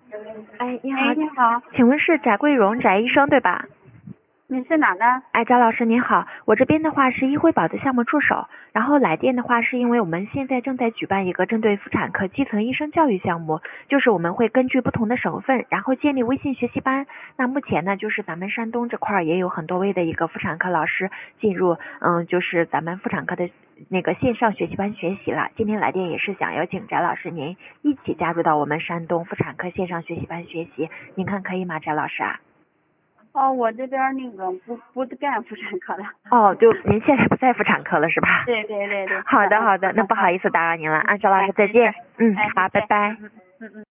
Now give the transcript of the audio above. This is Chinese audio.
哎，你好， 哎，你好， 请问是翟桂荣翟医生对吧？ 你是哪的？ 哎，翟老师您好，我这边的话是医惠保的项目助手，然后来电的话是因为我们现在正在举办一个针对妇产科基层医生教育项目，就是我们会根据不同的省份，然后建立微信学习班。那目前呢，就是咱们山东这块也有很多位的一个妇产科老师进入，就是咱们妇产科的那个线上学习班学习了。今天来电也是想邀请翟老师您一起加入到我们山东妇产科线上学习班学习，您看可以吗，翟老师啊？ 哦，我这边那个不干妇产科的。 哦，就您现在不在妇产科了是吧？ 对对对对。 好的好的，那不好意思打扰您了，翟老师再见。 没事。哎， 好，拜拜。 嗯。